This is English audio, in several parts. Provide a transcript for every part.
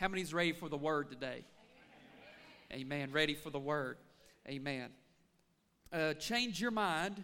How many's ready for the word today? Amen. Ready for the word. Amen. Change your mind.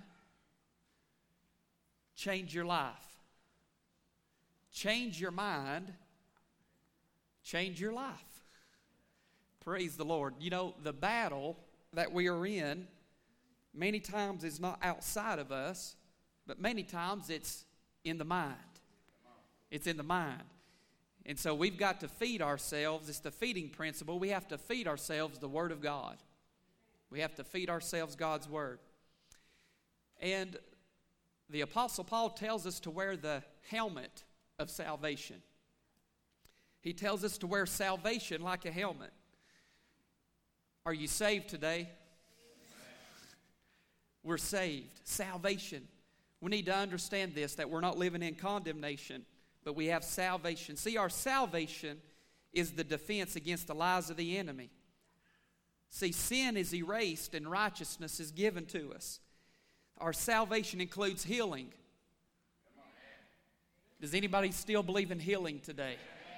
Change your life. Change your mind. Change your life. Praise the Lord. You know, the battle that we are in many times is not outside of us, but many times it's in the mind. It's in the mind. And so we've got to feed ourselves. It's the feeding principle. We have to feed ourselves the Word of God. We have to feed ourselves God's Word. And the Apostle Paul tells us to wear the helmet of salvation. He tells us to wear salvation like a helmet. Are you saved today? We're saved. Salvation. We need to understand this, that we're not living in condemnation, but we have salvation. See, our salvation is the defense against the lies of the enemy. See, sin is erased and righteousness is given to us. Our salvation includes healing. Does anybody still believe in healing today?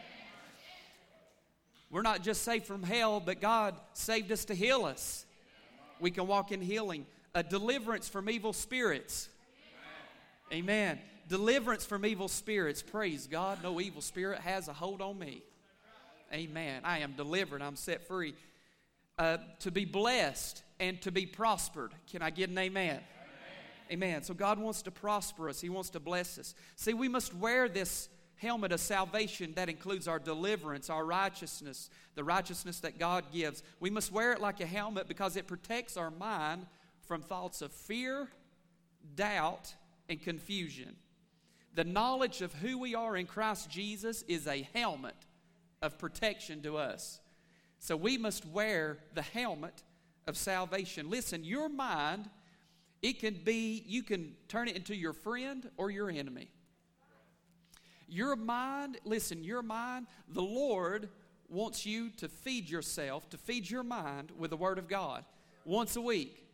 We're not just saved from hell, but God saved us to heal us. We can walk in healing. A deliverance from evil spirits. Amen. Deliverance from evil spirits. Praise God. No evil spirit has a hold on me. Amen. I am delivered. I'm set free. To be blessed and to be prospered. Can I get an amen? Amen. So God wants to prosper us. He wants to bless us. See, we must wear this helmet of salvation that includes our deliverance, our righteousness, the righteousness that God gives. We must wear it like a helmet because it protects our mind from thoughts of fear, doubt, and confusion. The knowledge of who we are in Christ Jesus is a helmet of protection to us. So we must wear the helmet of salvation. Listen, your mind, it can be, you can turn it into your friend or your enemy. Your mind, listen, your mind, the Lord wants you to feed yourself, to feed your mind with the Word of God once a week.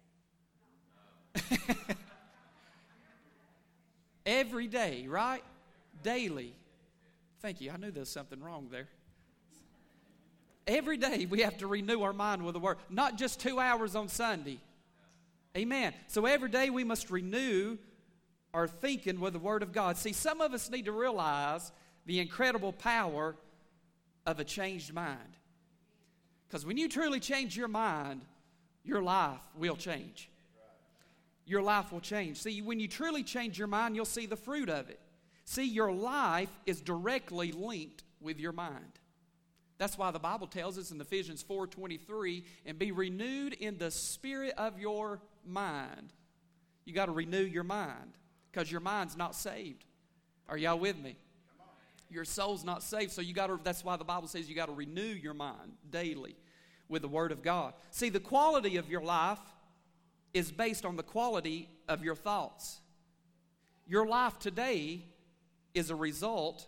Every day, right? Daily. Thank you. I knew there was something wrong there. Every day we have to renew our mind with the Word. Not just 2 hours on Sunday. Amen. So every day we must renew our thinking with the Word of God. See, some of us need to realize the incredible power of a changed mind. Because when you truly change your mind, your life will change. Your life will change. See, when you truly change your mind, you'll see the fruit of it. See, your life is directly linked with your mind. That's why the Bible tells us in Ephesians 4:23, and be renewed in the spirit of your mind. You got to renew your mind because your mind's not saved. Are y'all with me? Your soul's not saved, so that's why the Bible says you got to renew your mind daily with the Word of God. See, the quality of your life is based on the quality of your thoughts. Your life today is a result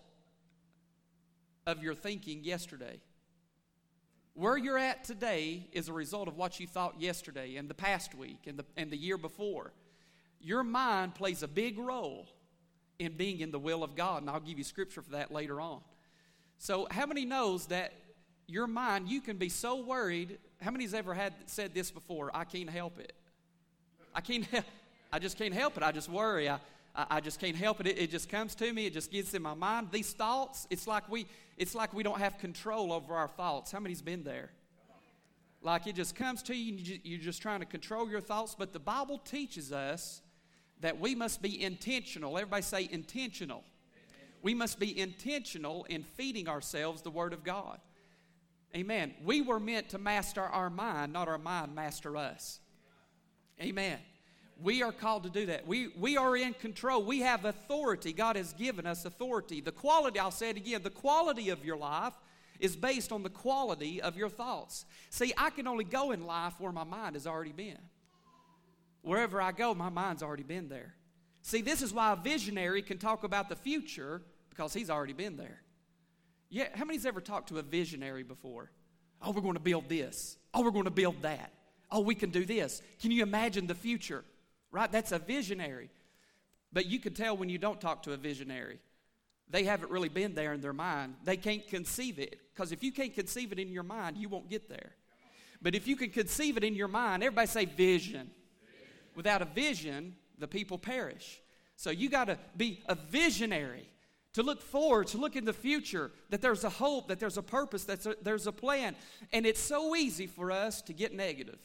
of your thinking yesterday. Where you're at today is a result of what you thought yesterday and the past week and the year before. Your mind plays a big role in being in the will of God, and I'll give you scripture for that later on. So how many knows that your mind, you can be so worried? How many's ever said this before? I can't help it. I just can't help it. I just worry. I just can't help it. It just comes to me. It just gets in my mind. These thoughts, it's like we don't have control over our thoughts. How many's been there? Like it just comes to you and you're just trying to control your thoughts. But the Bible teaches us that we must be intentional. Everybody say intentional. We must be intentional in feeding ourselves the Word of God. Amen. We were meant to master our mind, not our mind master us. Amen. We are called to do that. We are in control. We have authority. God has given us authority. The quality, I'll say it again, the quality of your life is based on the quality of your thoughts. See, I can only go in life where my mind has already been. Wherever I go, my mind's already been there. See, this is why a visionary can talk about the future, because he's already been there. Yeah, how many's ever talked to a visionary before? Oh, we're going to build this. Oh, we're going to build that. Oh, we can do this. Can you imagine the future? Right? That's a visionary. But you can tell when you don't talk to a visionary. they haven't really been there in their mind. They can't conceive it. Because if you can't conceive it in your mind, you won't get there. But if you can conceive it in your mind, everybody say vision. Without a vision, the people perish. So you got to be a visionary, to look forward, to look in the future, that there's a hope, that there's a purpose, that there's a plan. And it's so easy for us to get negative.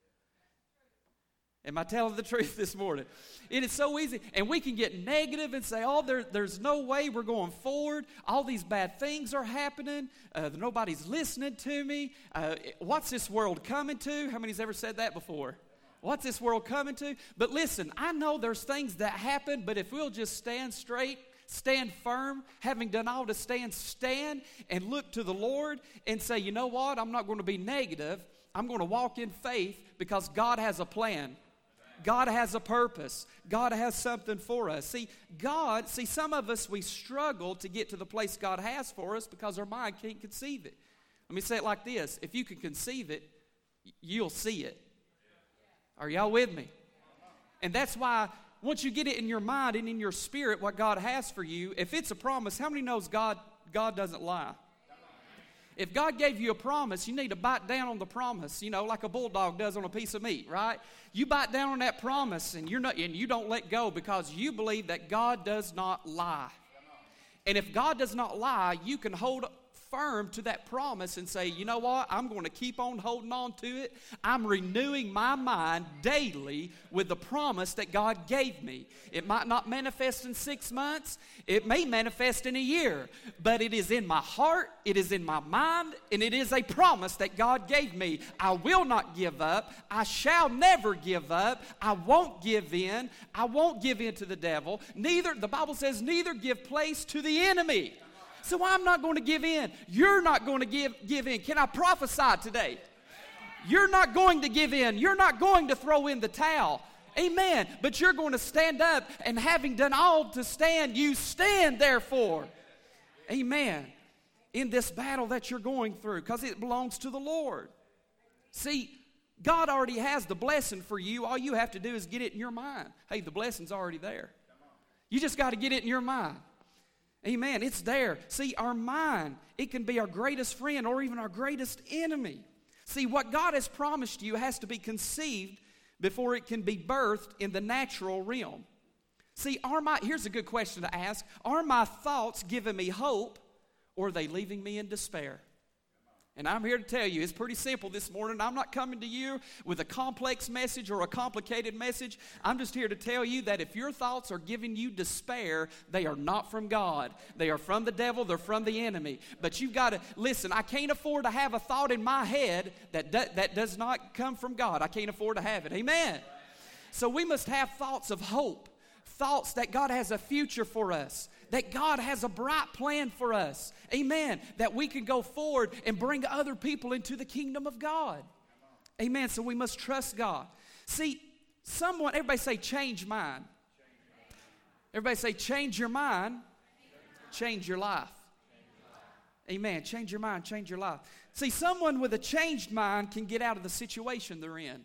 Am I telling the truth this morning? It is so easy. And we can get negative and say, oh, there's no way we're going forward. All these bad things are happening. Nobody's listening to me. What's this world coming to? How many's ever said that before? What's this world coming to? But listen, I know there's things that happen, but if we'll just stand straight, stand firm, having done all to stand and look to the Lord and say, you know what? I'm not going to be negative. I'm going to walk in faith because God has a plan. God has a purpose. God has something for us. See, some of us, we struggle to get to the place God has for us because our mind can't conceive it. Let me say it like this. If you can conceive it, you'll see it. Are y'all with me? And that's why once you get it in your mind and in your spirit what God has for you, if it's a promise, how many knows God doesn't lie? If God gave you a promise, you need to bite down on the promise, like a bulldog does on a piece of meat, right? You bite down on that promise and you don't let go because you believe that God does not lie. And if God does not lie, you can hold firm to that promise and say, you know what, I'm going to keep on holding on to it. I'm renewing my mind daily with the promise that God gave me. It might not manifest in 6 months. It may manifest in a year. But it is in my heart, it is in my mind, and it is a promise that God gave me. I will not give up. I shall never give up. I won't give in. I won't give in to the devil. The Bible says, neither give place to the enemy. So I'm not going to give in. You're not going to give in. Can I prophesy today? You're not going to give in. You're not going to throw in the towel. Amen. But you're going to stand up, and having done all to stand, you stand therefore. Amen. In this battle that you're going through, because it belongs to the Lord. See, God already has the blessing for you. All you have to do is get it in your mind. Hey, the blessing's already there. You just got to get it in your mind. Amen. It's there. See, our mind, it can be our greatest friend or even our greatest enemy. See, what God has promised you has to be conceived before it can be birthed in the natural realm. See, here's a good question to ask. Are my thoughts giving me hope, or are they leaving me in despair? And I'm here to tell you, it's pretty simple this morning. I'm not coming to you with a complex message or a complicated message. I'm just here to tell you that if your thoughts are giving you despair, they are not from God. They are from the devil. They're from the enemy. But you've got to, listen, I can't afford to have a thought in my head that does not come from God. I can't afford to have it. Amen. So we must have thoughts of hope, thoughts that God has a future for us, that God has a bright plan for us. Amen. That we can go forward and bring other people into the kingdom of God. Amen. So we must trust God. See, everybody say change mind. Everybody say change your mind, change your life. Amen. Change your mind, change your life. See, someone with a changed mind can get out of the situation they're in.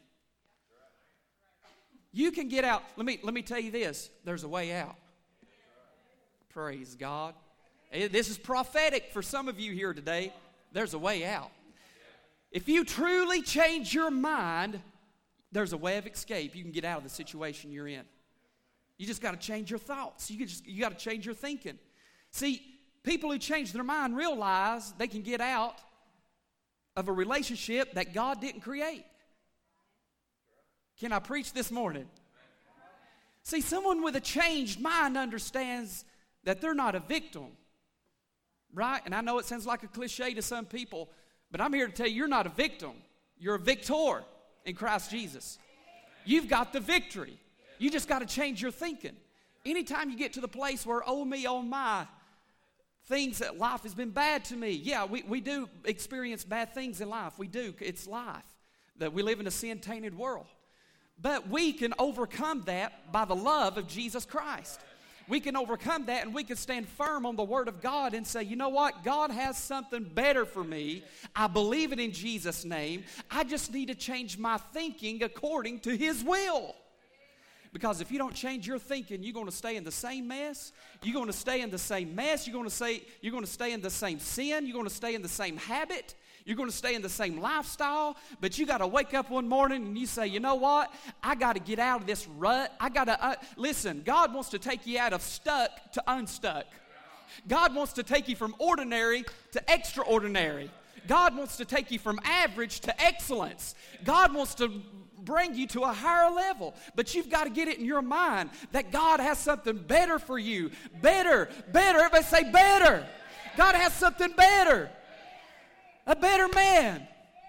You can get out. Let me tell you this. There's a way out. Praise God. This is prophetic for some of you here today. There's a way out. If you truly change your mind, there's a way of escape. You can get out of the situation you're in. You just got to change your thoughts. You got to change your thinking. See, people who change their mind realize they can get out of a relationship that God didn't create. Can I preach this morning? See, someone with a changed mind understands that they're not a victim, right? And I know it sounds like a cliche to some people, but I'm here to tell you, you're not a victim. You're a victor in Christ Jesus. You've got the victory. You just got to change your thinking. Anytime you get to the place where, oh me, oh my, things that life has been bad to me. Yeah, we do experience bad things in life. We do. It's life. That we live in a sin-tainted world. But we can overcome that by the love of Jesus Christ. We can overcome that, and we can stand firm on the Word of God and say, you know what? God has something better for me. I believe it in Jesus' name. I just need to change my thinking according to His will. Because if you don't change your thinking, you're going to stay in the same mess. You're going to stay in the same mess. You're going to stay in the same sin. You're going to stay in the same habit. You're going to stay in the same lifestyle. But you got to wake up one morning and you say, you know what? I got to get out of this rut. I got to, listen, God wants to take you out of stuck to unstuck. God wants to take you from ordinary to extraordinary. God wants to take you from average to excellence. God wants to bring you to a higher level. But you've got to get it in your mind that God has something better for you. Better, better. Everybody say better. God has something better. A better man.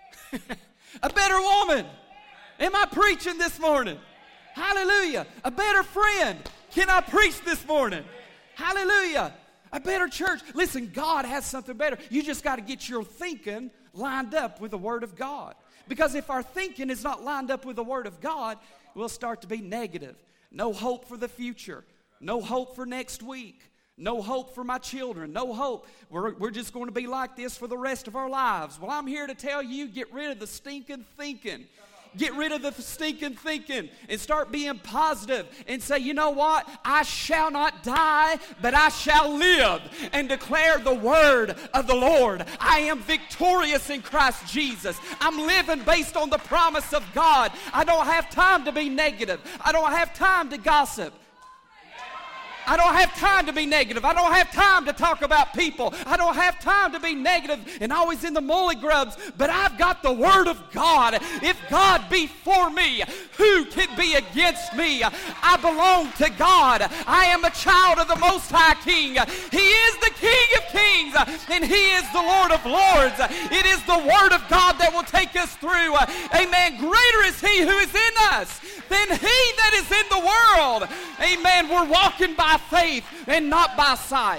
A better woman. Am I preaching this morning? Hallelujah. A better friend. Can I preach this morning? Hallelujah. A better church. Listen, God has something better. You just got to get your thinking lined up with the Word of God. Because if our thinking is not lined up with the Word of God, we'll start to be negative. No hope for the future. No hope for next week. No hope for my children. No hope. We're just going to be like this for the rest of our lives. Well, I'm here to tell you, get rid of the stinking thinking. Get rid of the stinking thinking and start being positive and say, you know what? I shall not die, but I shall live and declare the word of the Lord. I am victorious in Christ Jesus. I'm living based on the promise of God. I don't have time to be negative. I don't have time to gossip. I don't have time to be negative. I don't have time to talk about people. I don't have time to be negative and always in the molly grubs. But I've got the Word of God. If God be for me, who can be against me? I belong to God. I am a child of the Most High King. He is the King of Kings, and He is the Lord of Lords. It is the Word of God that will take us through. Amen. Greater is He who is in us than he that is in the world. Amen. We're walking by faith and not by sight.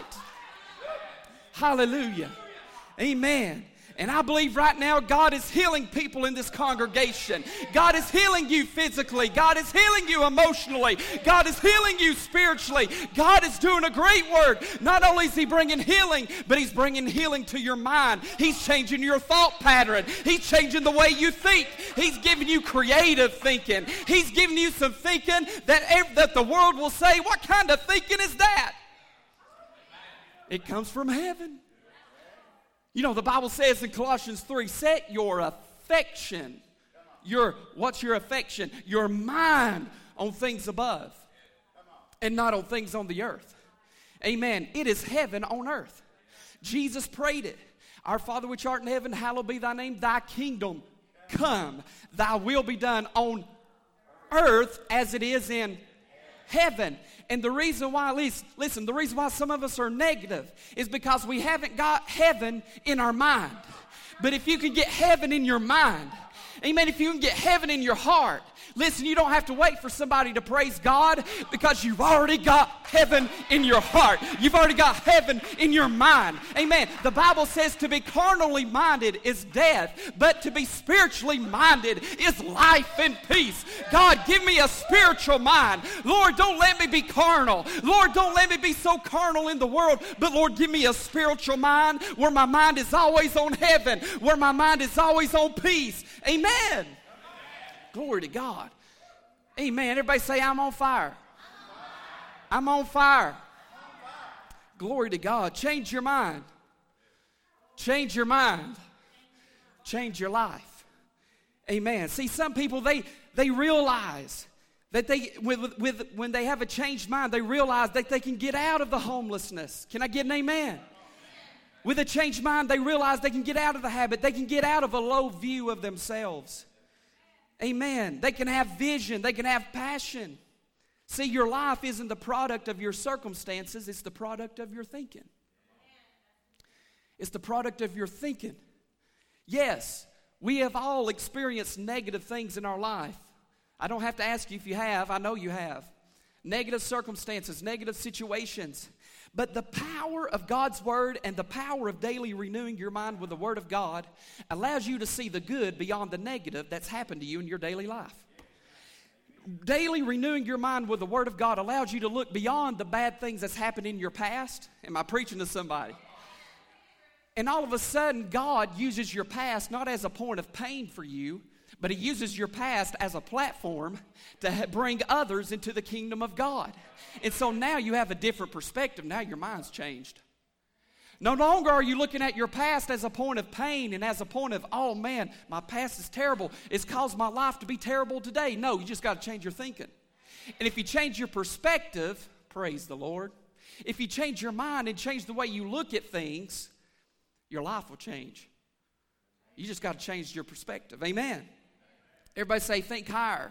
Hallelujah. Amen. And I believe right now God is healing people in this congregation. God is healing you physically. God is healing you emotionally. God is healing you spiritually. God is doing a great work. Not only is He bringing healing, but He's bringing healing to your mind. He's changing your thought pattern. He's changing the way you think. He's giving you creative thinking. He's giving you some thinking that the world will say, what kind of thinking is that? It comes from heaven. You know, the Bible says in Colossians 3, set your affection, what's your affection? Your mind on things above and not on things on the earth. Amen. It is heaven on earth. Jesus prayed it. Our Father which art in heaven, hallowed be thy name. Thy kingdom come. Thy will be done on earth as it is in heaven. And the reason why, listen, the reason why some of us are negative is because we haven't got heaven in our mind. But if you can get heaven in your mind, amen, if you can get heaven in your heart, listen, you don't have to wait for somebody to praise God because you've already got heaven in your heart. You've already got heaven in your mind. Amen. The Bible says to be carnally minded is death, but to be spiritually minded is life and peace. God, give me a spiritual mind. Lord, don't let me be carnal. Lord, don't let me be so carnal in the world, but Lord, give me a spiritual mind where my mind is always on heaven, where my mind is always on peace. Amen. Glory to God. Amen. Everybody say, I'm on fire. I'm on fire. Glory to God. Change your mind. Change your mind. Change your life. Amen. See, some people, they realize that when they have a changed mind, they realize that they can get out of the homelessness. Can I get an amen? With a changed mind, they realize they can get out of the habit. They can get out of a low view of themselves. Amen. They can have vision. They can have passion. See, your life isn't the product of your circumstances. It's the product of your thinking. It's the product of your thinking. Yes, we have all experienced negative things in our life. I don't have to ask you if you have. I know you have. Negative circumstances, negative situations. But the power of God's Word and the power of daily renewing your mind with the Word of God allows you to see the good beyond the negative that's happened to you in your daily life. Daily renewing your mind with the Word of God allows you to look beyond the bad things that's happened in your past. Am I preaching to somebody? And all of a sudden, God uses your past not as a point of pain for you, But he uses your past as a platform to bring others into the kingdom of God. And so now you have a different perspective. Now your mind's changed. No longer are you looking at your past as a point of pain and as a point of, oh man, my past is terrible. It's caused my life to be terrible today. No, you just got to change your thinking. And if you change your perspective, praise the Lord. If you change your mind and change the way you look at things, your life will change. You just got to change your perspective. Amen. Everybody say, think higher.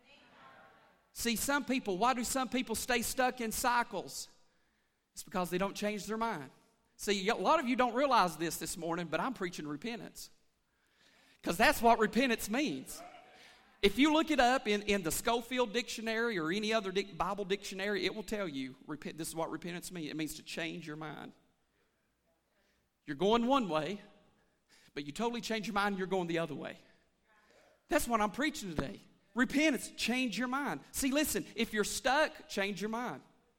See, why do some people stay stuck in cycles? It's because they don't change their mind. See, a lot of you don't realize this morning, but I'm preaching repentance. Because that's what repentance means. If you look it up in the Schofield Dictionary or any other Bible dictionary, it will tell you, this is what repentance means. It means to change your mind. You're going one way, but you totally change your mind and you're going the other way. That's what I'm preaching today. Repentance, change your mind. See, listen, if you're stuck, change your mind.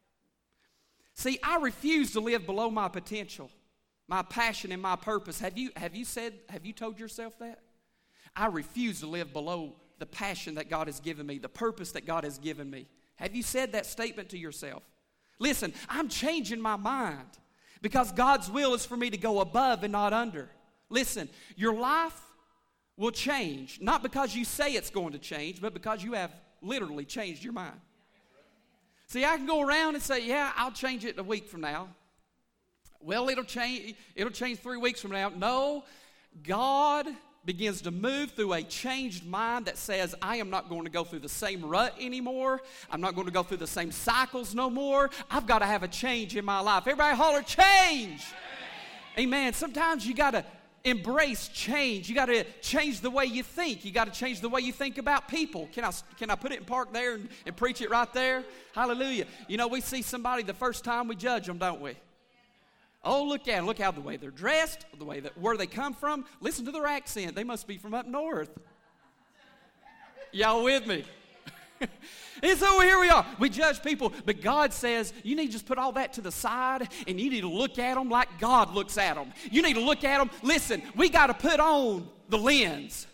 See, I refuse to live below my potential, my passion, and my purpose. Have you told yourself that? I refuse to live below the passion that God has given me, the purpose that God has given me. Have you said that statement to yourself? Listen, I'm changing my mind because God's will is for me to go above and not under. Listen, your life will change, not because you say it's going to change, but because you have literally changed your mind. See, I can go around and say, yeah, I'll change it a week from now. Well, it'll change 3 weeks from now. No, God begins to move through a changed mind that says, I am not going to go through the same rut anymore. I'm not going to go through the same cycles no more. I've got to have a change in my life. Everybody holler, change. Amen. Sometimes you got to embrace change. You got to change the way you think. You got to change the way you think about people. Can I put it in park there and preach it right there? Hallelujah. You know, we see somebody the first time we judge them, don't we? Oh, look at them. Look how the way they're dressed, where they come from. Listen to their accent. They must be from up north. Y'all with me? And so here we are. We judge people, but God says you need to just put all that to the side and you need to look at them like God looks at them. You need to look at them. Listen, we got to put on the lens.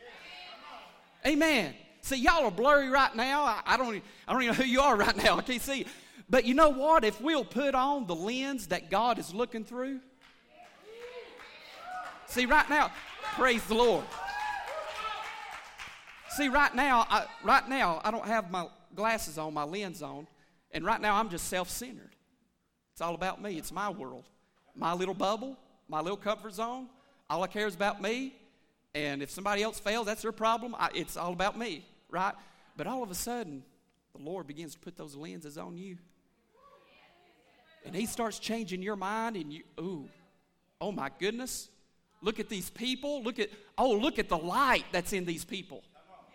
Amen. See, y'all are blurry right now. I don't even know who you are right now. I can't see. But you know what? If we'll put on the lens that God is looking through. See, right now, praise the Lord. See, right now, I don't have my glasses on, my lens on, and right now I'm just self-centered. It's all about me. It's my world, my little bubble, my little comfort zone. All I care is about me, and if somebody else fails, that's their problem. It's all about me, right? But all of a sudden, the Lord begins to put those lenses on you, and He starts changing your mind, and oh my goodness, look at these people. Look at the light that's in these people.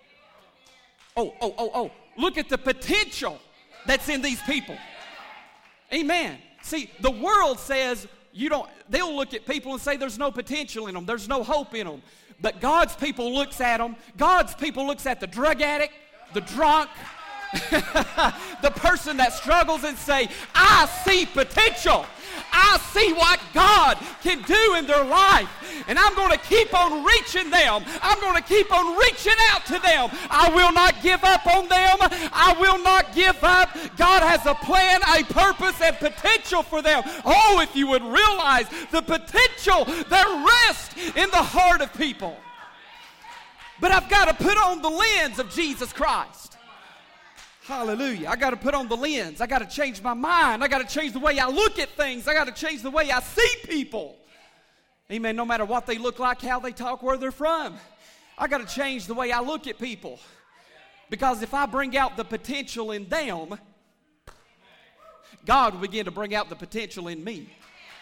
Look at the potential that's in these people. Amen. See, the world says they'll look at people and say there's no potential in them, there's no hope in them. But God's people looks at them. God's people looks at the drug addict, the drunk, the person that struggles and say, I see potential. I see what God can do in their life. And I'm going to keep on reaching them. I'm going to keep on reaching out to them. I will not give up on them. I will not give up. God has a plan, a purpose, and potential for them. Oh, if you would realize the potential that rests in the heart of people. But I've got to put on the lens of Jesus Christ. Hallelujah. I got to put on the lens. I got to change my mind. I got to change the way I look at things. I got to change the way I see people. Amen. No matter what they look like, how they talk, where they're from. I got to change the way I look at people. Because if I bring out the potential in them, God will begin to bring out the potential in me.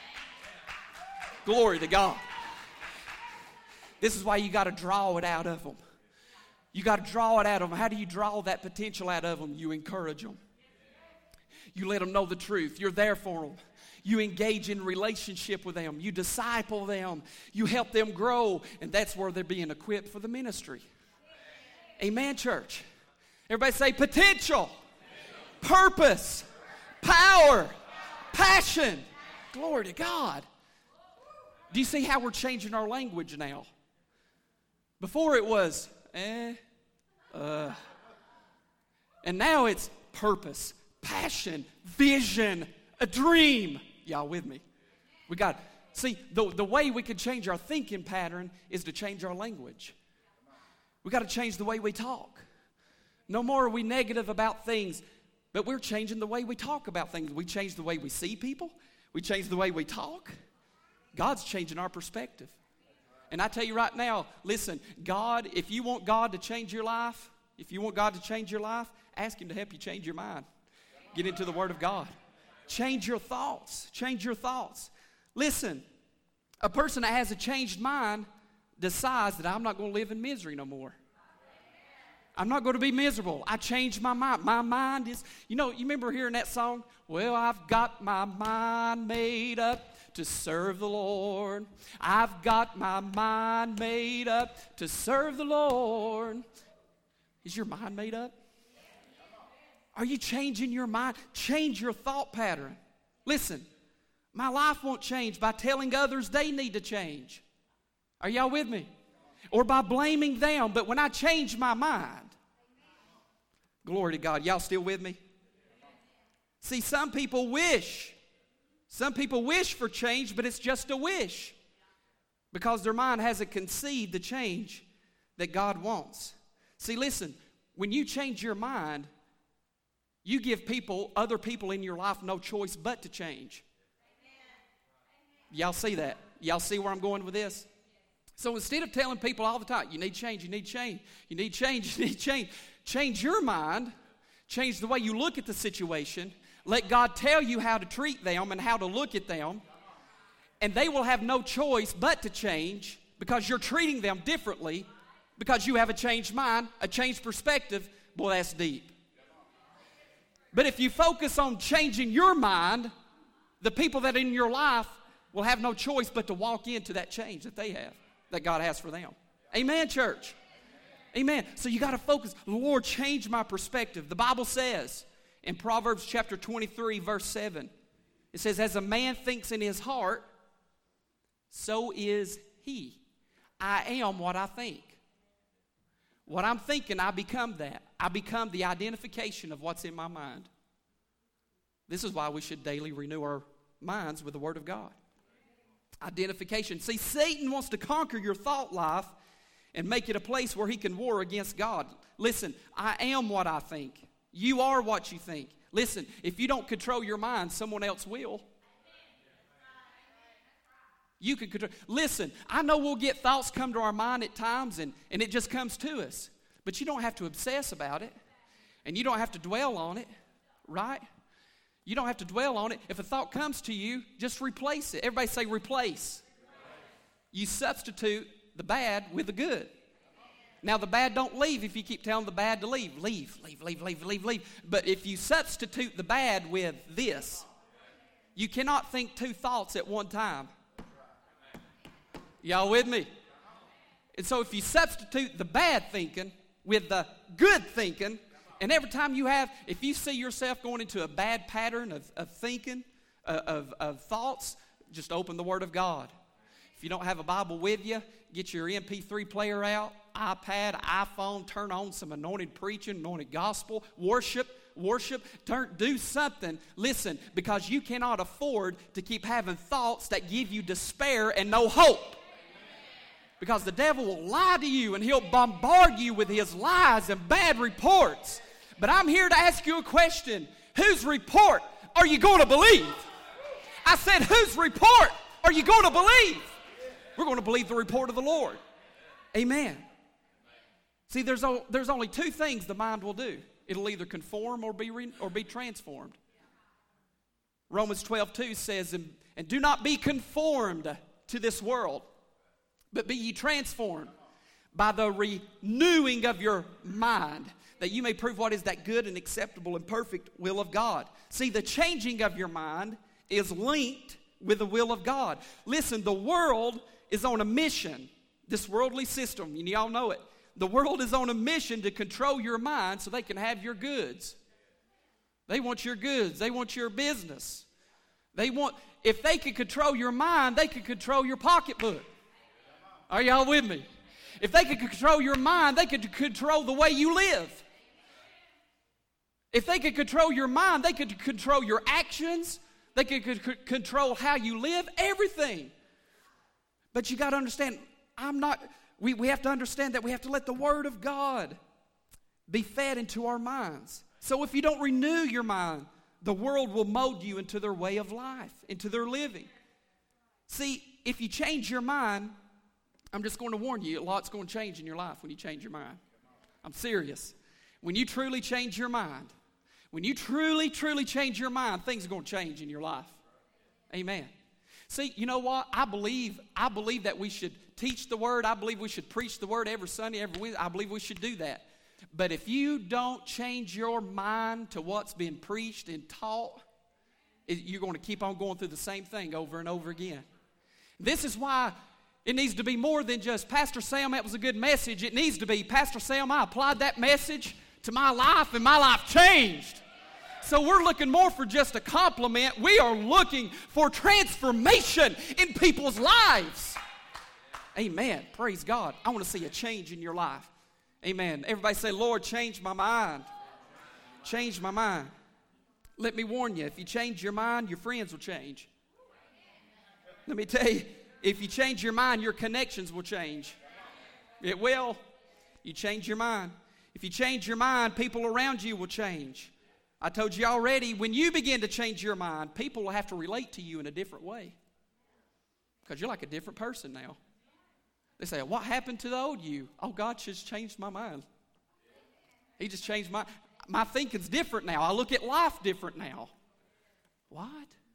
Glory to God. This is why you got to draw it out of them. You got to draw it out of them. How do you draw that potential out of them? You encourage them. You let them know the truth. You're there for them. You engage in relationship with them. You disciple them. You help them grow. And that's where they're being equipped for the ministry. Amen, church. Everybody say potential, purpose, power, passion. Glory to God. Do you see how we're changing our language now? Before it was, And now it's purpose, passion, vision, a dream. Y'all with me? We got, see, the way we can change our thinking pattern is to change our language. We got to change the way we talk. No more are we negative about things, but we're changing the way we talk about things. We change the way we see people. We change the way we talk. God's changing our perspective. And I tell you right now, listen, God, if you want God to change your life, ask Him to help you change your mind. Get into the Word of God. Change your thoughts. Change your thoughts. Listen, a person that has a changed mind decides that I'm not going to live in misery no more. I'm not going to be miserable. I changed my mind. My mind is, you remember hearing that song? Well, I've got my mind made up to serve the Lord. I've got my mind made up to serve the Lord. Is your mind made up? Are you changing your mind? Change your thought pattern. Listen, my life won't change by telling others they need to change. Are y'all with me? Or by blaming them. But when I change my mind, glory to God. Y'all still with me? See, some people wish for change, but it's just a wish because their mind hasn't conceived the change that God wants. See, listen, when you change your mind, you give other people in your life no choice but to change. Y'all see that? Y'all see where I'm going with this? So instead of telling people all the time, you need change, you need change, you need change, you need change, change your mind, change the way you look at the situation, let God tell you how to treat them and how to look at them, and they will have no choice but to change because you're treating them differently because you have a changed mind, a changed perspective. Boy, that's deep. But if you focus on changing your mind, the people that are in your life will have no choice but to walk into that change that they have, that God has for them. Amen, church? Amen. So you got to focus. Lord, change my perspective. The Bible says in Proverbs chapter 23, verse 7, it says, as a man thinks in his heart, so is he. I am what I think. What I'm thinking, I become that. I become the identification of what's in my mind. This is why we should daily renew our minds with the Word of God. Identification. See, Satan wants to conquer your thought life and make it a place where he can war against God. Listen, I am what I think. You are what you think. Listen, if you don't control your mind, someone else will. You can control. Listen, I know we'll get thoughts come to our mind at times and it just comes to us. But you don't have to obsess about it. And you don't have to dwell on it. Right? You don't have to dwell on it. If a thought comes to you, just replace it. Everybody say replace. You substitute the bad with the good. Now the bad don't leave if you keep telling the bad to leave. Leave. But if you substitute the bad with this, you cannot think two thoughts at one time. Y'all with me? And so if you substitute the bad thinking with the good thinking, and every time if you see yourself going into a bad pattern of thinking, of thoughts, just open the Word of God. If you don't have a Bible with you, get your MP3 player out, iPad, iPhone, turn on some anointed preaching, anointed gospel, worship, do something. Listen, because you cannot afford to keep having thoughts that give you despair and no hope. Because the devil will lie to you and he'll bombard you with his lies and bad reports. But I'm here to ask you a question. Whose report are you going to believe? I said, whose report are you going to believe? We're going to believe the report of the Lord. Amen. See, there's only two things the mind will do. It'll either conform or be transformed. Romans 12:2 says, and do not be conformed to this world, but be ye transformed by the renewing of your mind, that you may prove what is that good and acceptable and perfect will of God. See, the changing of your mind is linked with the will of God. Listen, the world is on a mission. This worldly system, and y'all know it. The world is on a mission to control your mind so they can have your goods. They want your goods. They want your business. If they could control your mind, they could control your pocketbook. Are y'all with me? If they could control your mind, they could control the way you live. If they could control your mind, they could control your actions. They could control how you live, everything. But you got to understand, we have to understand that we have to let the Word of God be fed into our minds. So if you don't renew your mind, the world will mold you into their way of life, into their living. See, if you change your mind, I'm just going to warn you, a lot's going to change in your life when you change your mind. I'm serious. When you truly change your mind, when you truly, truly change your mind, things are going to change in your life. Amen. See, you know what? I believe that we should teach the Word. I believe we should preach the Word every Sunday, every week. I believe we should do that. But if you don't change your mind to what's been preached and taught, you're going to keep on going through the same thing over and over again. This is why it needs to be more than just, Pastor Sam, that was a good message. It needs to be, Pastor Sam, I applied that message to my life and my life changed. So we're looking more for just a compliment. We are looking for transformation in people's lives. Amen. Praise God. I want to see a change in your life. Amen. Everybody say, Lord, change my mind. Change my mind. Let me warn you, if you change your mind, your friends will change. Let me tell you, if you change your mind, your connections will change. It will. You change your mind. If you change your mind, people around you will change. I told you already, when you begin to change your mind, people will have to relate to you in a different way. Because you're like a different person now. They say, what happened to the old you? Oh, God just changed my mind. He just changed my thinking's different now. I look at life different now. What?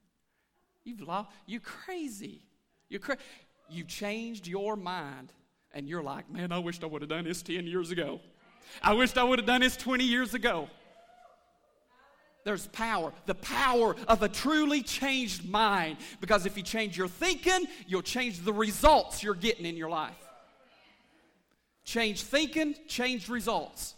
You're crazy. You changed your mind. And you're like, man, I wished I would have done this 10 years ago. I wished I would have done this 20 years ago. There's power, the power of a truly changed mind. Because if you change your thinking, you'll change the results you're getting in your life. Change thinking, change results.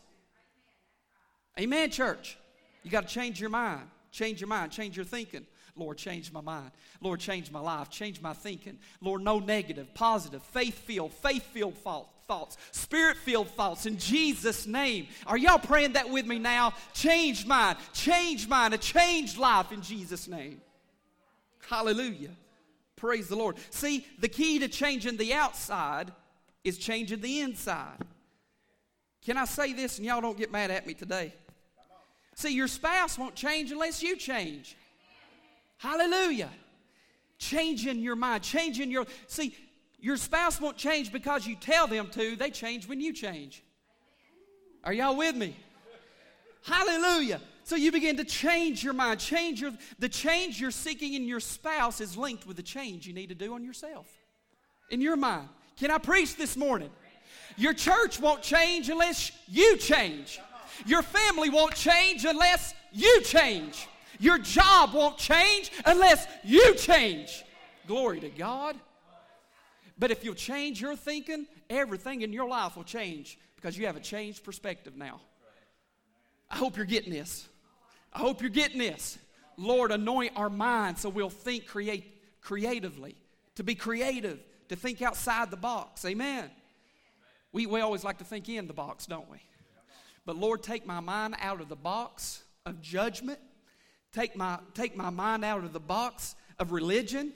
Amen, church. You got to change your mind. Change your mind, change your thinking. Lord, change my mind. Lord, change my life, change my thinking. Lord, no negative, positive, faith-filled thoughts, spirit-filled thoughts in Jesus' name. Are y'all praying that with me now? Change mind, a changed life in Jesus' name. Hallelujah. Praise the Lord. See, the key to changing the outside is changing the inside. Can I say this and y'all don't get mad at me today? See, your spouse won't change unless you change. Hallelujah. Changing your mind, see, your spouse won't change because you tell them to. They change when you change. Are y'all with me? Hallelujah. So you begin to change your mind. The change you're seeking in your spouse is linked with the change you need to do on yourself. In your mind. Can I preach this morning? Your church won't change unless you change. Your family won't change unless you change. Your job won't change unless you change. Glory to God. But if you'll change your thinking, everything in your life will change because you have a changed perspective now. I hope you're getting this. I hope you're getting this. Lord, anoint our minds so we'll think creatively, to be creative, to think outside the box. Amen. We always like to think in the box, don't we? But Lord, take my mind out of the box of judgment. Take my mind out of the box of religion.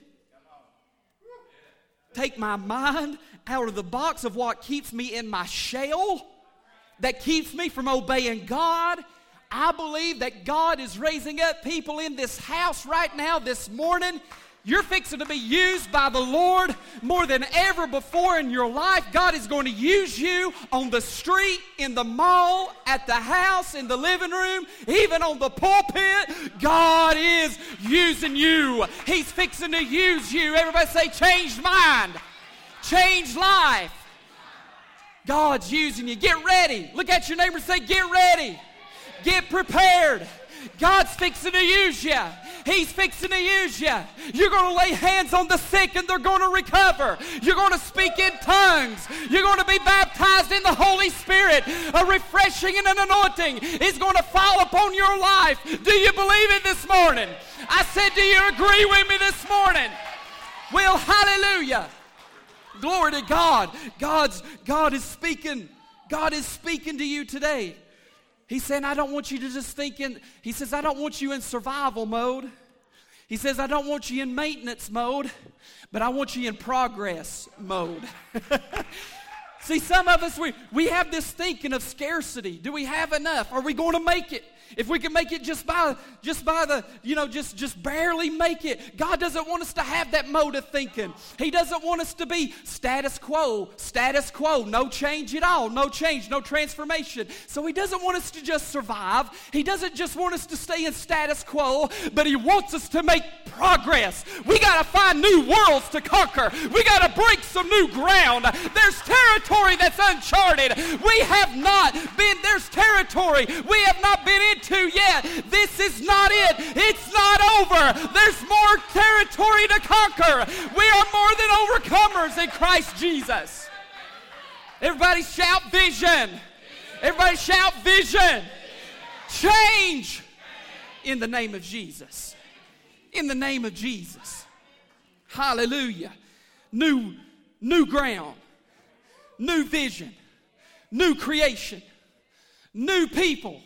Take my mind out of the box of what keeps me in my shell, that keeps me from obeying God. I believe that God is raising up people in this house right now this morning. You're fixing to be used by the Lord more than ever before in your life. God is going to use you on the street, in the mall, at the house, in the living room, even on the pulpit. God is using you. He's fixing to use you. Everybody say, changed mind, changed life. God's using you. Get ready. Look at your neighbor and say, get ready. Get prepared. God's fixing to use you. He's fixing to use you. You're going to lay hands on the sick and they're going to recover. You're going to speak in tongues. You're going to be baptized in the Holy Spirit. A refreshing and an anointing is going to fall upon your life. Do you believe it this morning? I said, do you agree with me this morning? Well, hallelujah. Glory to God. God is speaking. God is speaking to you today. He's saying, I don't want you to just think he says, I don't want you in survival mode. He says, I don't want you in maintenance mode, but I want you in progress mode. See, some of us, we have this thinking of scarcity. Do we have enough? Are we going to make it? If we can make it just by the, just barely make it. God doesn't want us to have that mode of thinking. He doesn't want us to be status quo, no change at all, no change, no transformation. So He doesn't want us to just survive. He doesn't just want us to stay in status quo, but He wants us to make progress. We got to find new worlds to conquer. We got to break some new ground. There's territory that's uncharted. There's territory we have not been into yet. This is not it. It's not over. There's more territory to conquer. We are more than overcomers in Christ Jesus. Everybody shout vision. Everybody shout vision. Change in the name of Jesus. In the name of Jesus. Hallelujah. New ground. New vision. New creation. New people.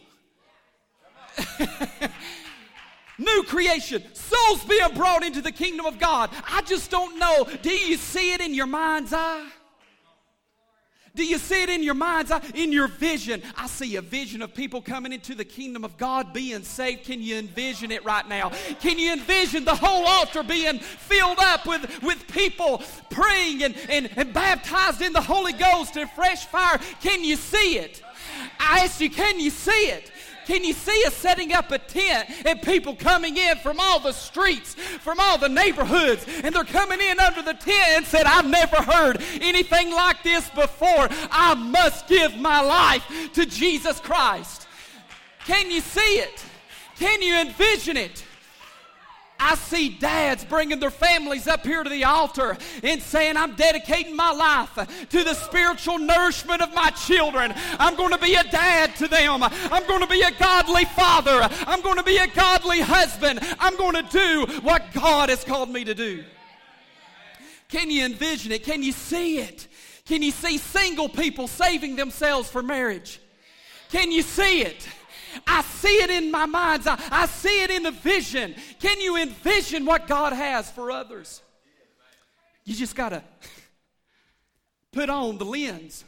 New creation. Souls being brought into the kingdom of God. I just don't know. Do you see it in your mind's eye? Do you see it in your mind's eye? In your vision. I see a vision of people coming into the kingdom of God being saved. Can you envision it right now? Can you envision the whole altar being filled up with people praying and baptized in the Holy Ghost and fresh fire? Can you see it? I ask you, can you see it? Can you see us setting up a tent and people coming in from all the streets, from all the neighborhoods, and they're coming in under the tent and said, I've never heard anything like this before. I must give my life to Jesus Christ. Can you see it? Can you envision it? I see dads bringing their families up here to the altar and saying, I'm dedicating my life to the spiritual nourishment of my children. I'm going to be a dad to them. I'm going to be a godly father. I'm going to be a godly husband. I'm going to do what God has called me to do. Can you envision it? Can you see it? Can you see single people saving themselves for marriage? Can you see it? I see it in my mind's eye. I see it in the vision. Can you envision what God has for others? You just got to put on the lens.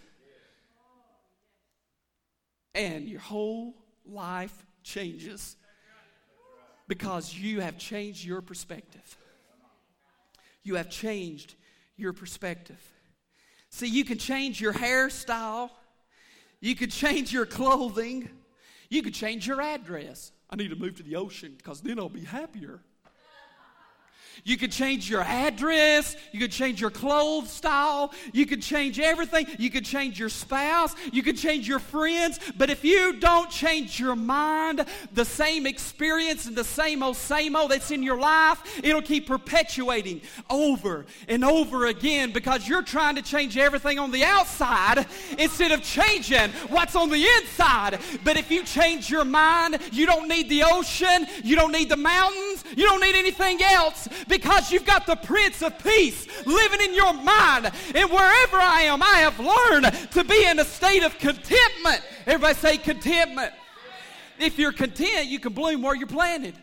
And your whole life changes because you have changed your perspective. You have changed your perspective. See, you can change your hairstyle. You can change your clothing. You could change your address. I need to move to the ocean because then I'll be happier. You could change your address. You could change your clothes style. You could change everything. You could change your spouse. You could change your friends. But if you don't change your mind, the same experience and the same old that's in your life, it'll keep perpetuating over and over again because you're trying to change everything on the outside instead of changing what's on the inside. But if you change your mind, you don't need the ocean. You don't need the mountains. You don't need anything else. Because you've got the Prince of Peace living in your mind. And wherever I am, I have learned to be in a state of contentment. Everybody say contentment. If you're content, you can bloom where you're planted.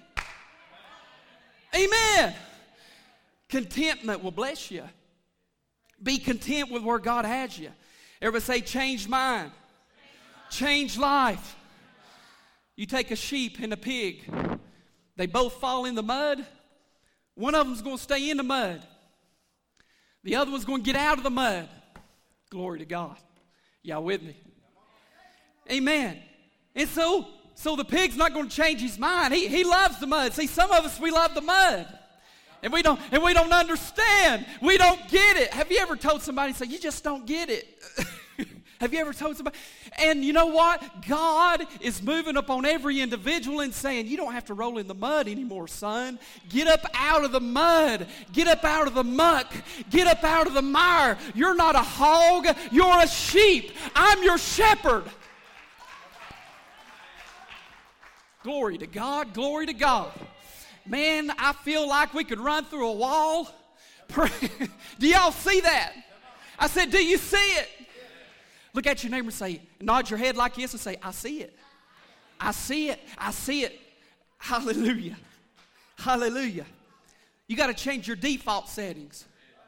Amen. Contentment will bless you. Be content with where God has you. Everybody say changed mind. Change life. You take a sheep and a pig. They both fall in the mud. One of them's going to stay in the mud. The other one's going to get out of the mud. Glory to God. Y'all with me? Amen. And so the pig's not going to change his mind. He loves the mud. See, some of us, we love the mud. And we don't understand. We don't get it. Have you ever told somebody, say, you just don't get it? Have you ever told somebody? And you know what? God is moving upon every individual and saying, you don't have to roll in the mud anymore, son. Get up out of the mud. Get up out of the muck. Get up out of the mire. You're not a hog. You're a sheep. I'm your shepherd. Glory to God. Glory to God. Man, I feel like we could run through a wall. Do y'all see that? I said, do you see it? Look at your neighbor and say, nod your head like this and say, I see it. I see it. I see it. Hallelujah. Hallelujah. You got to change your default settings.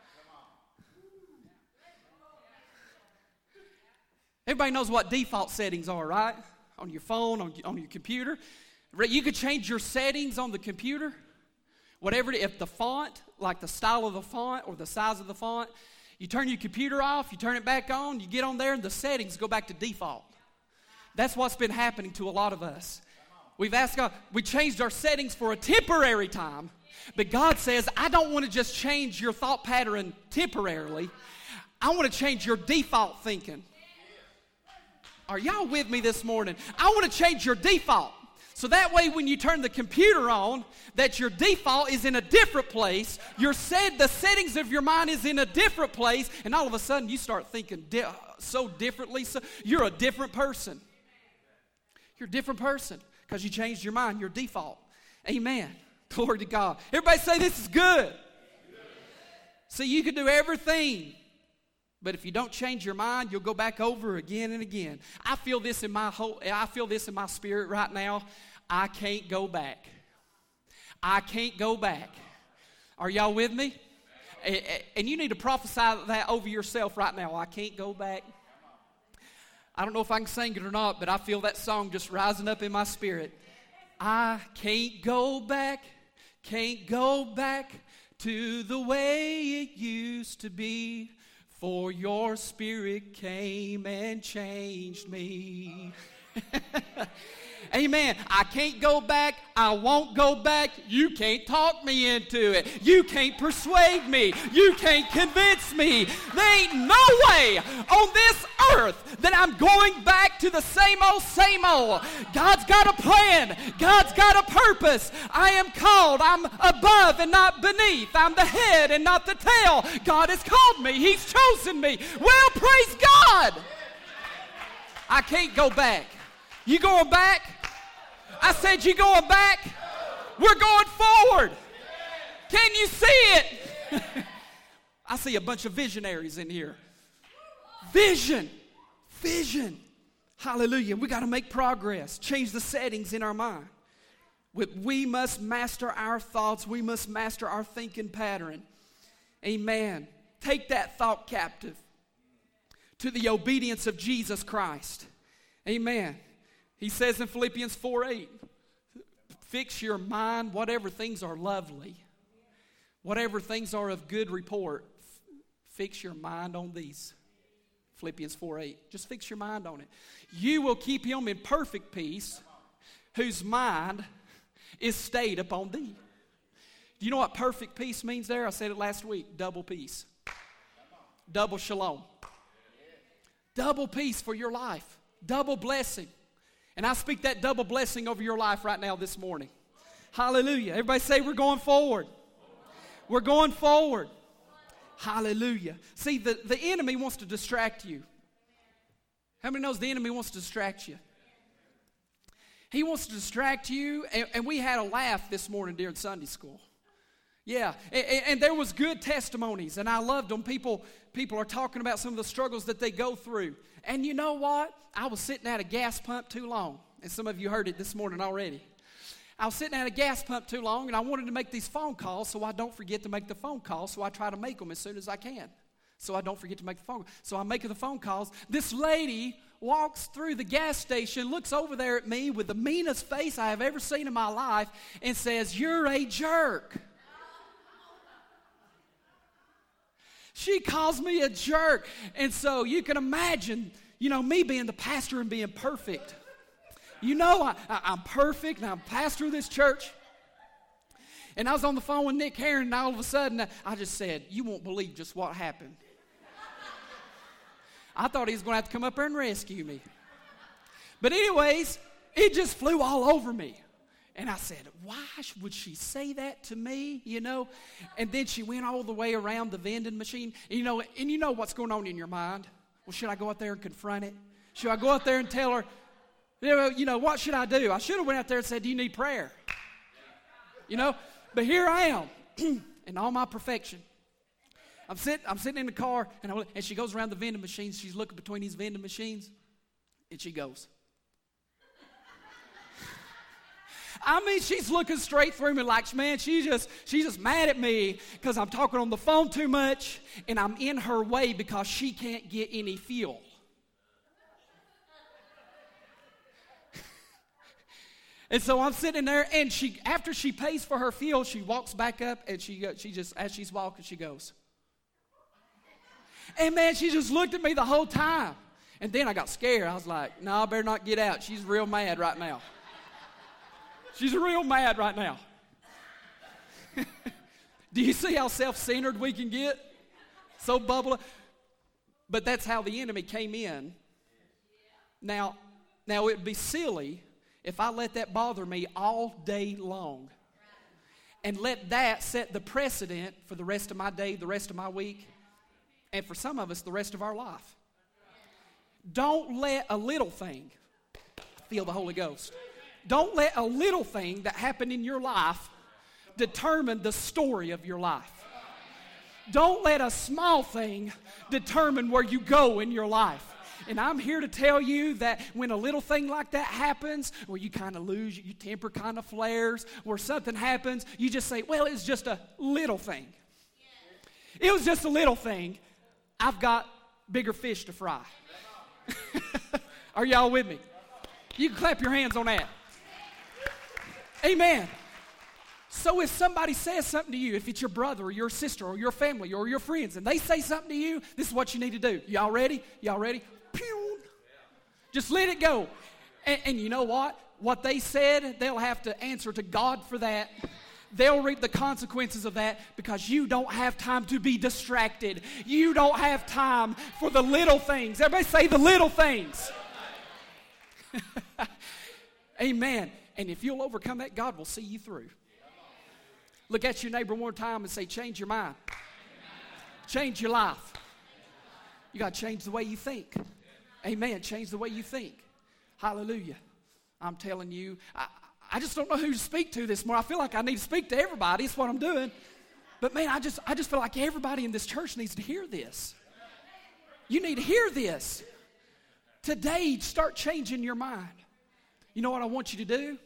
Everybody knows what default settings are, right? On your phone, on your computer. You could change your settings on the computer. Whatever, if the font, like the style of the font or the size of the font, you turn your computer off, you turn it back on, you get on there and the settings go back to default. That's what's been happening to a lot of us. We've asked God, we changed our settings for a temporary time, but God says, I don't want to just change your thought pattern temporarily. I want to change your default thinking. Are y'all with me this morning? I want to change your default. So that way when you turn the computer on, that your default is in a different place. The settings of your mind is in a different place, and all of a sudden you start thinking so differently. So you're a different person. You're a different person because you changed your mind, your default. Amen. Glory to God. Everybody say this is good. See, you can do everything. But if you don't change your mind, you'll go back over again and again. I feel this in my spirit right now. I can't go back. I can't go back. Are y'all with me? And you need to prophesy that over yourself right now. I can't go back. I don't know if I can sing it or not, but I feel that song just rising up in my spirit. I can't go back to the way it used to be. For your spirit came and changed me. Amen. I can't go back. I won't go back. You can't talk me into it. You can't persuade me. You can't convince me. There ain't no way on this earth that I'm going back to the same old, same old. God's got a plan. God's got a purpose. I am called. I'm above and not beneath. I'm the head and not the tail. God has called me. He's chosen me. Well, praise God. I can't go back. You going back? I said, you going back? We're going forward. Can you see it? I see a bunch of visionaries in here. Vision. Hallelujah. We got to make progress. Change the settings in our mind. We must master our thoughts. We must master our thinking pattern. Amen. Take that thought captive to the obedience of Jesus Christ. Amen. He says in Philippians 4:8, fix your mind, whatever things are lovely, whatever things are of good report, fix your mind on these. Philippians 4:8, just fix your mind on it. You will keep him in perfect peace, whose mind is stayed upon thee. Do you know what perfect peace means there? I said it last week, double peace. Double shalom. Double peace for your life. Double blessing. And I speak that double blessing over your life right now this morning. Hallelujah. Everybody say we're going forward. We're going forward. Hallelujah. See, the enemy wants to distract you. How many knows the enemy wants to distract you? He wants to distract you. And we had a laugh this morning during Sunday school. Yeah, and there was good testimonies, and I loved them. People are talking about some of the struggles that they go through. And you know what? I was sitting at a gas pump too long, and some of you heard it this morning already. I was sitting at a gas pump too long, and I wanted to make these phone calls so I don't forget to make the phone calls, so I try to make them as soon as I can, so I don't forget to make the phone calls. So I'm making the phone calls. This lady walks through the gas station, looks over there at me with the meanest face I have ever seen in my life, and says, "You're a jerk." She calls me a jerk. And so you can imagine, me being the pastor and being perfect. I'm perfect, and I'm pastor of this church. And I was on the phone with Nick Herron, and all of a sudden, I just said, "You won't believe just what happened." I thought he was going to have to come up there and rescue me. But anyways, it just flew all over me. And I said, why would she say that to me, And then she went all the way around the vending machine. And you know what's going on in your mind. Well, should I go out there and confront it? Should I go out there and tell her, what should I do? I should have went out there and said, "Do you need prayer?" But here I am in all my perfection. I'm sitting in the car, and she goes around the vending machines. She's looking between these vending machines, and she goes. I mean, she's looking straight through me like, man, she's just mad at me because I'm talking on the phone too much, and I'm in her way because she can't get any fuel. And so I'm sitting there, and after she pays for her fuel, she walks back up, and she just, as she's walking, she goes. And man, she just looked at me the whole time. And then I got scared. I was like, no, I better not get out. She's real mad right now. She's real mad right now. Do you see how self-centered we can get? So bubbly. But that's how the enemy came in. Now it would be silly if I let that bother me all day long and let that set the precedent for the rest of my day, the rest of my week, and for some of us, the rest of our life. Don't let a little thing, feel the Holy Ghost, don't let a little thing that happened in your life determine the story of your life. Don't let a small thing determine where you go in your life. And I'm here to tell you that when a little thing like that happens, where you kind of lose, your temper kind of flares, where something happens, you just say, well, it's just a little thing. It was just a little thing. I've got bigger fish to fry. Are y'all with me? You can clap your hands on that. Amen. So if somebody says something to you, if it's your brother or your sister or your family or your friends, and they say something to you, this is what you need to do. Y'all ready? Y'all ready? Pew. Just let it go. And you know what? What they said, they'll have to answer to God for that. They'll reap the consequences of that because you don't have time to be distracted. You don't have time for the little things. Everybody say the little things. Amen. And if you'll overcome that, God will see you through. Look at your neighbor one time and say, change your mind. Change your life. You got to change the way you think. Amen. Change the way you think. Hallelujah. I'm telling you, I just don't know who to speak to this morning. I feel like I need to speak to everybody. That's what I'm doing. But man, I just feel like everybody in this church needs to hear this. You need to hear this. Today, start changing your mind. You know what I want you to do?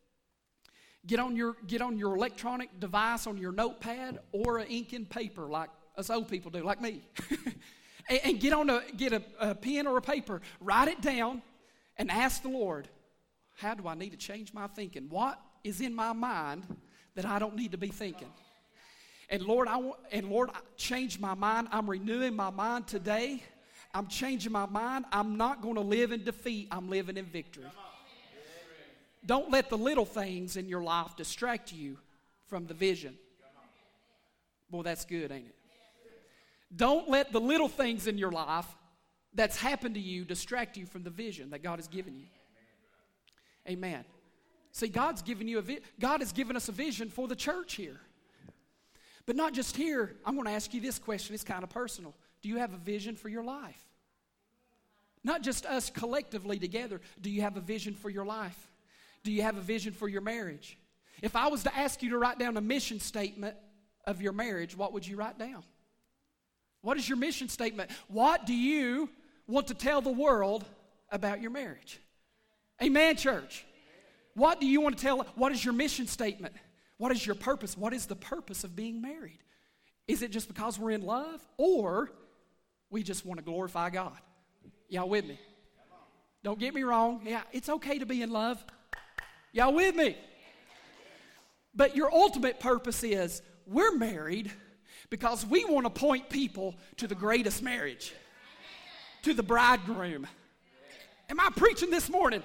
Get on your electronic device, on your notepad, or an ink and paper like us old people do, like me. and get a pen or a paper. Write it down and ask the Lord, how do I need to change my thinking? What is in my mind that I don't need to be thinking? And Lord, change my mind. I'm renewing my mind today. I'm changing my mind. I'm not going to live in defeat. I'm living in victory. Don't let the little things in your life distract you from the vision. Boy, that's good, ain't it? Don't let the little things in your life that's happened to you distract you from the vision that God has given you. Amen. See, God has given us a vision for the church here. But not just here. I'm going to ask you this question. It's kind of personal. Do you have a vision for your life? Not just us collectively together. Do you have a vision for your life? Do you have a vision for your marriage? If I was to ask you to write down a mission statement of your marriage, what would you write down? What is your mission statement? What do you want to tell the world about your marriage? Amen, church. What do you want to tell? What is your mission statement? What is your purpose? What is the purpose of being married? Is it just because we're in love, or we just want to glorify God? Y'all with me? Don't get me wrong. Yeah, it's okay to be in love. Y'all with me? But your ultimate purpose is we're married because we want to point people to the greatest marriage, to the bridegroom. Am I preaching this morning?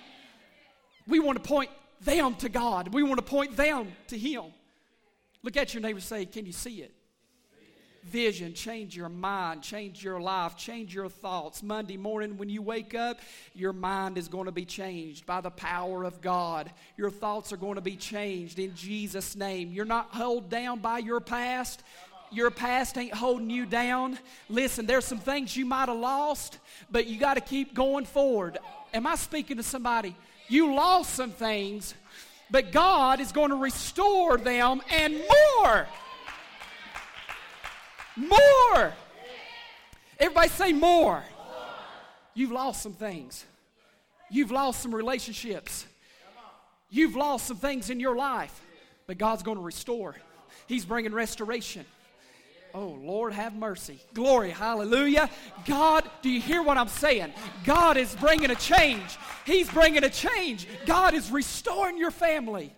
We want to point them to God. We want to point them to Him. Look at your neighbor and say, can you see it? Vision, change your mind, change your life, change your thoughts. Monday morning when you wake up, your mind is going to be changed by the power of God. Your thoughts are going to be changed in Jesus' name. You're not held down by your past. Your past ain't holding you down. Listen, there's some things you might have lost, but you got to keep going forward. Am I speaking to somebody? You lost some things, but God is going to restore them and more. More. Everybody say more. You've lost some things. You've lost some relationships. You've lost some things in your life. But God's going to restore. He's bringing restoration. Oh, Lord, have mercy. Glory, hallelujah. God, do you hear what I'm saying? God is bringing a change. He's bringing a change. God is restoring your family.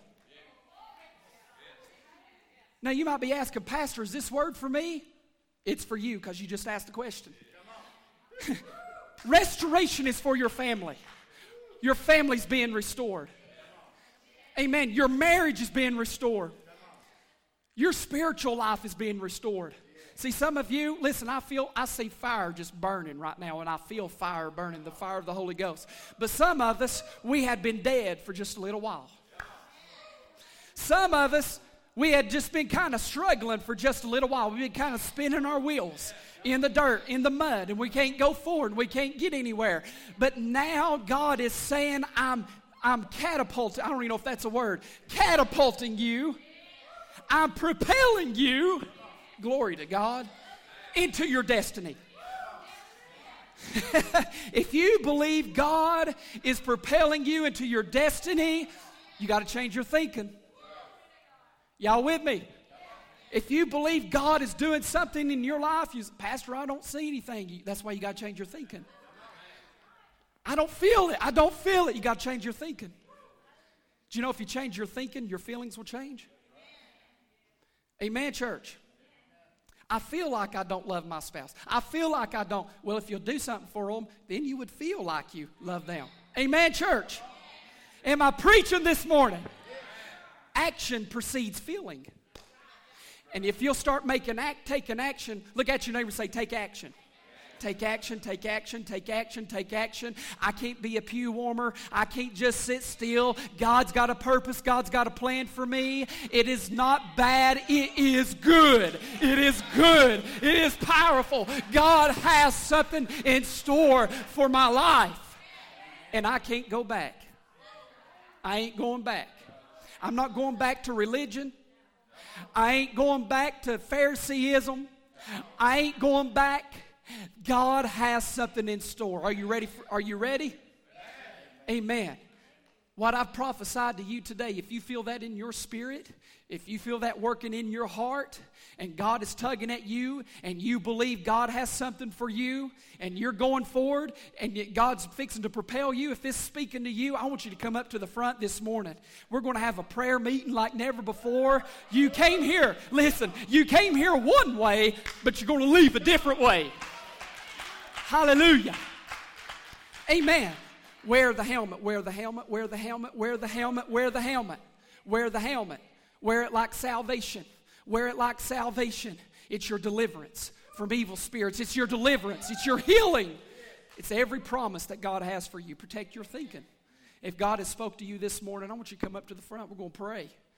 Now, you might be asking, Pastor, is this word for me? It's for you because you just asked the question. Restoration is for your family. Your family's being restored. Amen. Your marriage is being restored. Your spiritual life is being restored. See, some of you, listen, I see fire just burning right now, and I feel fire burning, the fire of the Holy Ghost. But some of us, we had been dead for just a little while. Some of us, we had just been kind of struggling for just a little while. We've been kind of spinning our wheels in the dirt, in the mud, and we can't go forward. We can't get anywhere. But now God is saying, I'm catapulting. I don't even know if that's a word. Catapulting you. I'm propelling you, glory to God, into your destiny. If you believe God is propelling you into your destiny, you got to change your thinking. Y'all with me? If you believe God is doing something in your life, you say, Pastor, I don't see anything. That's why you got to change your thinking. I don't feel it. I don't feel it. You got to change your thinking. Do you know if you change your thinking, your feelings will change? Amen, church. I feel like I don't love my spouse. I feel like I don't. Well, if you'll do something for them, then you would feel like you love them. Amen, church. Am I preaching this morning? Action precedes feeling. And if you'll start taking action, look at your neighbor and say, take action. Take action, take action, take action, take action. I can't be a pew warmer. I can't just sit still. God's got a purpose. God's got a plan for me. It is not bad. It is good. It is good. It is powerful. God has something in store for my life. And I can't go back. I ain't going back. I'm not going back to religion. I ain't going back to Phariseeism. I ain't going back. God has something in store. Are you ready? Are you ready? Amen. What I've prophesied to you today, if you feel that in your spirit, if you feel that working in your heart, and God is tugging at you, and you believe God has something for you, and you're going forward, and God's fixing to propel you, if this is speaking to you, I want you to come up to the front this morning. We're going to have a prayer meeting like never before. You came here, listen, you came here one way, but you're going to leave a different way. Hallelujah. Amen. Wear the helmet, wear the helmet, wear the helmet, wear the helmet, wear the helmet, wear the helmet. Wear it like salvation. Wear it like salvation. It's your deliverance from evil spirits. It's your deliverance. It's your healing. It's every promise that God has for you. Protect your thinking. If God has spoke to you this morning, I want you to come up to the front. We're going to pray.